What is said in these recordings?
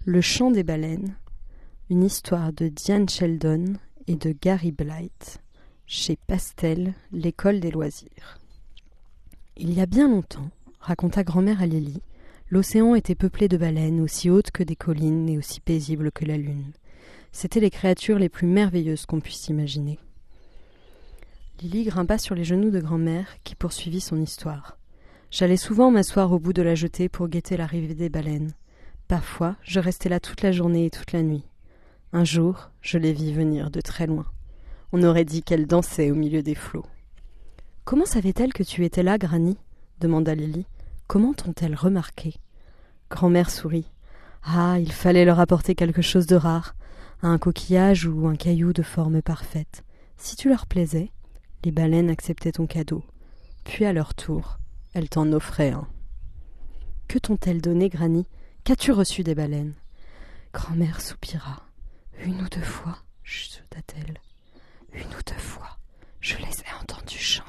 Le chant des baleines, une histoire de Diane Sheldon et de Gary Blight, chez Pastel, l'école des loisirs. Il y a bien longtemps, raconta grand-mère à Lily, l'océan était peuplé de baleines aussi hautes que des collines et aussi paisibles que la lune. C'étaient les créatures les plus merveilleuses qu'on puisse imaginer. Lily grimpa sur les genoux de grand-mère qui poursuivit son histoire. J'allais souvent m'asseoir au bout de la jetée pour guetter l'arrivée des baleines. Parfois, je restais là toute la journée et toute la nuit. Un jour, je les vis venir de très loin. On aurait dit qu'elles dansaient au milieu des flots. « Comment savaient-elles que tu étais là, Granny ?» demanda Lily. « Comment t'ont-elles remarqué ?» Grand-mère sourit. « Ah, il fallait leur apporter quelque chose de rare, un coquillage ou un caillou de forme parfaite. Si tu leur plaisais, les baleines acceptaient ton cadeau. Puis à leur tour, elles t'en offraient un. »« Que t'ont-elles donné, Granny ? Qu'as-tu reçu des baleines ?» Grand-mère soupira. « 1 ou 2 fois, chuchota-t-elle. 1 ou 2 fois, je les ai entendues chanter. »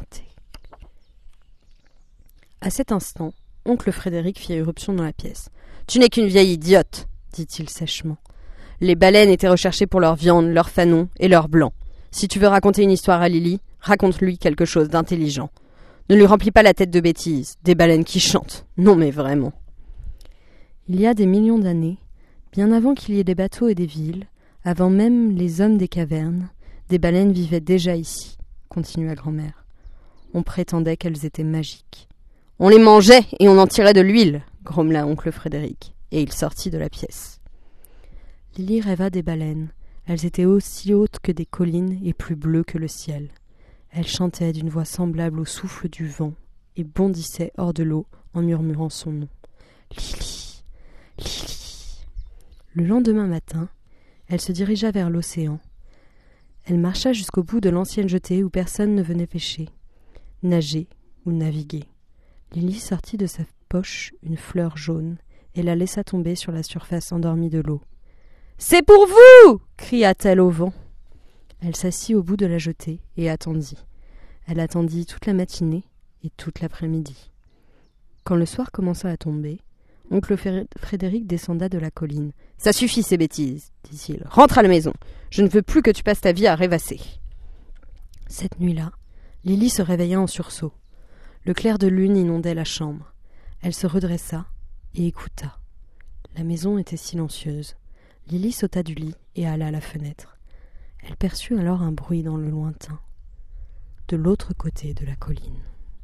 À cet instant, oncle Frédéric fit irruption dans la pièce. « Tu n'es qu'une vieille idiote, dit-il sèchement. Les baleines étaient recherchées pour leur viande, leur fanon et leur blanc. Si tu veux raconter une histoire à Lily, raconte-lui quelque chose d'intelligent. Ne lui remplis pas la tête de bêtises, des baleines qui chantent. Non mais vraiment. » Il y a des millions d'années, bien avant qu'il y ait des bateaux et des villes, avant même les hommes des cavernes, des baleines vivaient déjà ici, continua grand-mère. On prétendait qu'elles étaient magiques. On les mangeait et on en tirait de l'huile, grommela oncle Frédéric, et il sortit de la pièce. Lily rêva des baleines. Elles étaient aussi hautes que des collines et plus bleues que le ciel. Elles chantaient d'une voix semblable au souffle du vent et bondissaient hors de l'eau en murmurant son nom. Lily, Lily. Le lendemain matin, elle se dirigea vers l'océan. Elle marcha jusqu'au bout de l'ancienne jetée où personne ne venait pêcher, nager ou naviguer. Lily sortit de sa poche une fleur jaune et la laissa tomber sur la surface endormie de l'eau. « C'est pour vous !» cria-t-elle au vent. Elle s'assit au bout de la jetée et attendit. Elle attendit toute la matinée et toute l'après-midi. Quand le soir commença à tomber, oncle Frédéric descenda de la colline. « Ça suffit ces bêtises, dit-il. Rentre à la maison. Je ne veux plus que tu passes ta vie à rêvasser. » Cette nuit-là, Lily se réveilla en sursaut. Le clair de lune inondait la chambre. Elle se redressa et écouta. La maison était silencieuse. Lily sauta du lit et alla à la fenêtre. Elle perçut alors un bruit dans le lointain, de l'autre côté de la colline.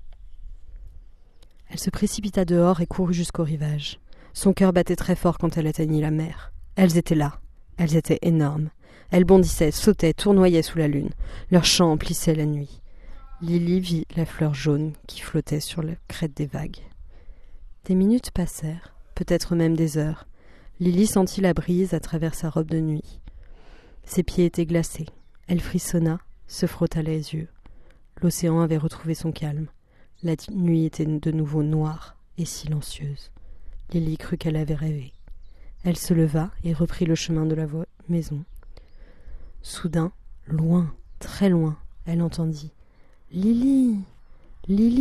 Elle se précipita dehors et courut jusqu'au rivage. Son cœur battait très fort quand elle atteignit la mer. Elles étaient là. Elles étaient énormes. Elles bondissaient, sautaient, tournoyaient sous la lune. Leur chant emplissait la nuit. Lily vit la fleur jaune qui flottait sur la crête des vagues. Des minutes passèrent, peut-être même des heures. Lily sentit la brise à travers sa robe de nuit. Ses pieds étaient glacés. Elle frissonna, se frotta les yeux. L'océan avait retrouvé son calme. La nuit était de nouveau noire et silencieuse. Lily crut qu'elle avait rêvé. Elle se leva et reprit le chemin de la maison. Soudain, loin, très loin, elle entendit « Lily, Lily !»